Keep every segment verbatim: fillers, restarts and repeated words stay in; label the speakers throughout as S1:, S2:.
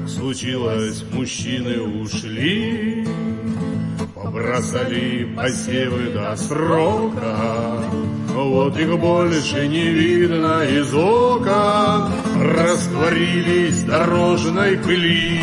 S1: случилось, мужчины ушли, побросали посевы до срока. Вот их больше не видно из окон, растворились в дорожной пыли.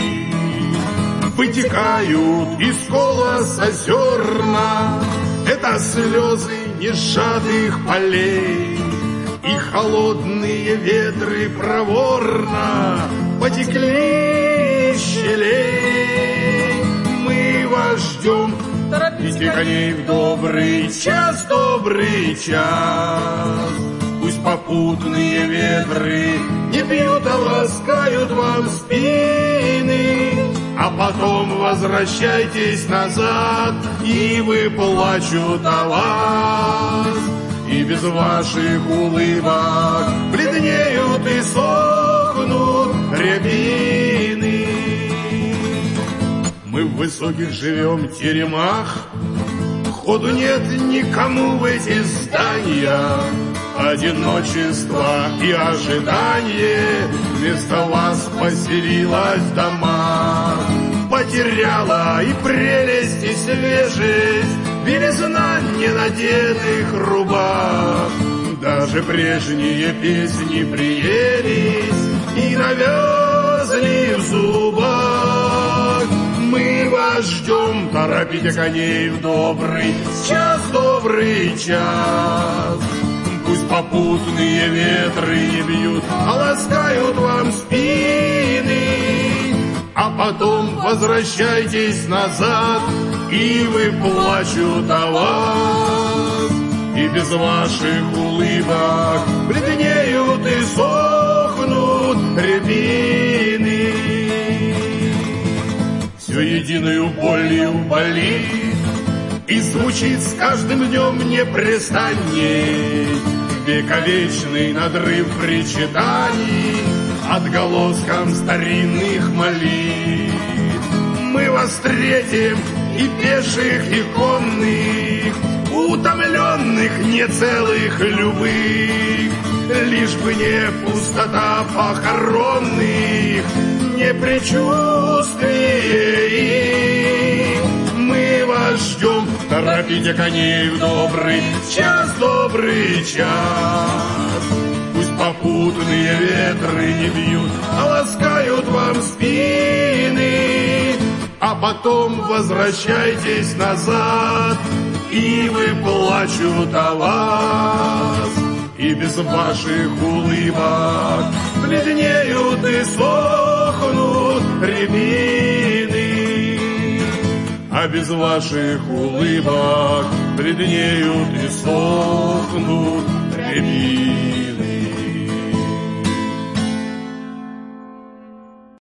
S1: Вытекают из колоса зерна, это слезы несжатых полей. И холодные ветры проворно потекли из щелей. Мы вас ждем, торопите коней в добрый час, добрый час. Пусть попутные ветры не бьют, а ласкают вам спины. А потом возвращайтесь назад, и выплачут о вас. И без ваших улыбок бледнеют и сохнут рябины. Мы в высоких живем теремах, ходу нет никому в эти здания. Одиночество и ожидание вместо вас поселилось в домах. Потеряла и прелесть, и свежесть белизна ненадетых рубах. Даже прежние песни приелись и навязли в зубах. Мы вас ждем, торопите коней в добрый час, добрый час. Пусть попутные ветры не бьют, а ласкают вам спины. А потом возвращайтесь назад, и выплачут о вас. И без ваших улыбок бледнеют и сохнут рябины. Все единую болью болит, и звучит с каждым днем непрестанней вековечный надрыв причитаний отголоском старинных молитв. Мы вас встретим и пеших, и конных, утомленных, нецелых, любых, лишь бы не пустота похоронных, не предчувствие их. Мы вас ждем, торопите коней в добрый час, добрый час. Пусть попутные ветры не бьют, а ласкают вам спины. А потом возвращайтесь назад, и выплачут о вас. И без ваших улыбок бледнеют и сохнут рябины. А без ваших улыбок бледнеют и сохнут рябины.